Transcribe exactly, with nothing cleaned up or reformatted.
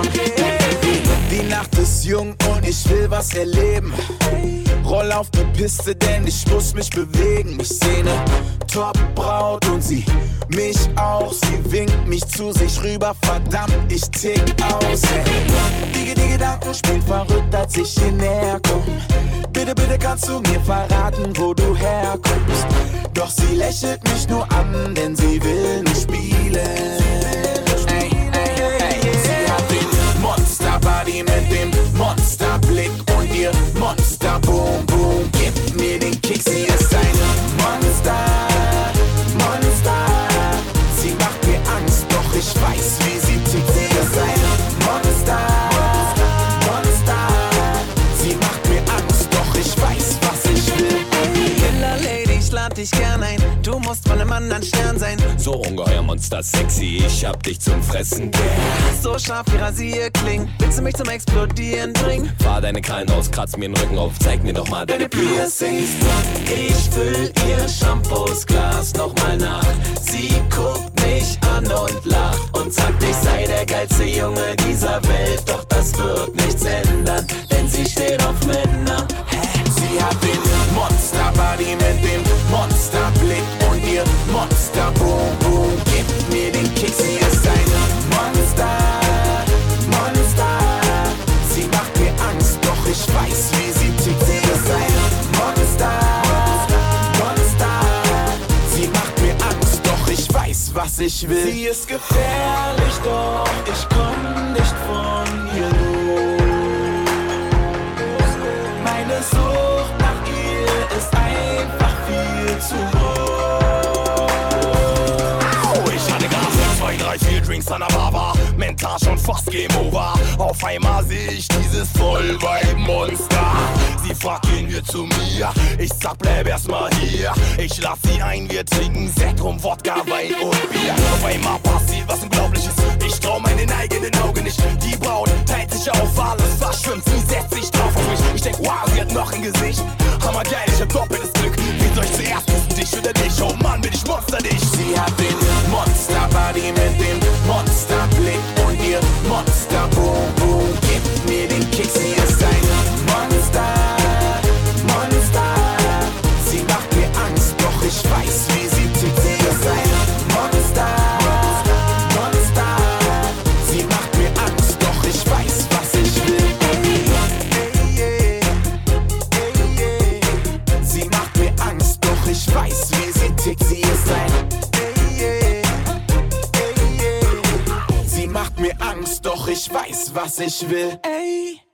Die Nacht ist jung und ich will was erleben. Roll auf die Piste, denn ich muss mich bewegen. Ich seh ne Top-Braut und sie mich auch. Sie winkt mich zu sich rüber, verdammt, ich tick aus. Hey. Die, die Gedanken spielen verrückt, als ich hier näher komm. Bitte, bitte kannst du mir verraten, wo du herkommst. Doch sie lächelt mich nur an, denn sie will nicht spielen. Ey, ey, ey. Sie hat den Monster-Body mit dem Monsterblick und ihr Monster-Boom-Boom. Gib mir den Kick, sie ist ein Monster, Monster. Sie macht mir Angst, doch ich weiß, wie sie tickt. Sie ist ein Monster, Monster. Sie macht mir Angst, doch ich weiß, was ich will. Killer Lady, ich lad dich gern ein. Du musst von einem anderen Stern sein. So ungeheuer Monster sexy, ich hab dich zum Fressen gern. So scharf wie Rasierklingen, willst du mich zum Explodieren bringen? Fahr deine Krallen aus, kratz mir den Rücken auf, zeig mir doch mal deine Piercings. Ich füll ihr Shampoosglas nochmal nach. Sie guckt mich an und lacht und sagt, ich sei der geilste Junge dieser Welt. Doch das wird nichts ändern, denn sie steht auf Männer. Sie hat den Monster-Body mit dem Monsterblick und ihr Monster-Boom-Boom. Gib mir den Kick, sie ist ein Monster, Monster. Sie macht mir Angst, doch ich weiß, wie sie tickt. Sie ist ein Monster, Monster. Sie macht mir Angst, doch ich weiß, was ich will. Sie ist gefährlich, doch ich komm nicht von ihr los. Meine Sucht nach ihr ist einfach viel zu groß. Ich hatte Gas, zwei, drei, vier Drinks an der Bar war mental schon fast Game Over. Auf einmal seh ich dieses Vollweib-Monster. Sie fragt, gehen wir zu mir? Ich sag, bleib erstmal hier. Ich lass sie ein, wir trinken Sekt, rum, Wodka, Wein und Bier. Auf einmal passiert was Unglaubliches. Ich trau meinen eigenen Augen nicht. Die Braut teilt sich auf, alles verschwimmt. Sie setzt sich drauf auf mich. Ich denk, wow, sie hat noch ein Gesicht. Hammergeil, ich hab doppeltes Glück. Wen soll ich zuerst küssen, dich oder dich? Oh Mann, bin ich Monster, dich. Sie hat den Monster-Body mit dem Monsterblick und ihr Monster-Boom-Boom. Gib mir den Kick, sie ist ein Monster, Monster. Sie macht mir Angst, doch ich weiß, wie sie tickt. Sie ist ein Monster, Monster. Sie macht mir Angst, doch ich weiß, was ich will. Sie macht mir Angst, doch ich weiß, wie sie tickt. Sie ist ein Sie macht mir Angst, doch ich weiß, was ich will. Ey.